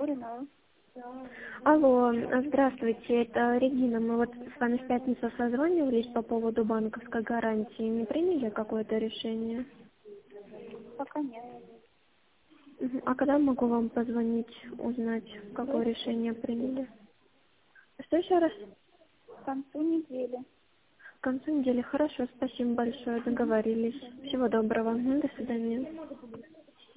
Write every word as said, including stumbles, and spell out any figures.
Куринова. Алло, здравствуйте, это Регина. Мы вот с вами в пятницу созванивались по поводу банковской гарантии. Не приняли какое-то решение? Пока нет. Мгм. А когда могу вам позвонить, узнать, какое Есть решение приняли? Что еще раз? к концу недели. К концу недели. Хорошо, спасибо большое, договорились. Всего доброго. Мгм, до свидания.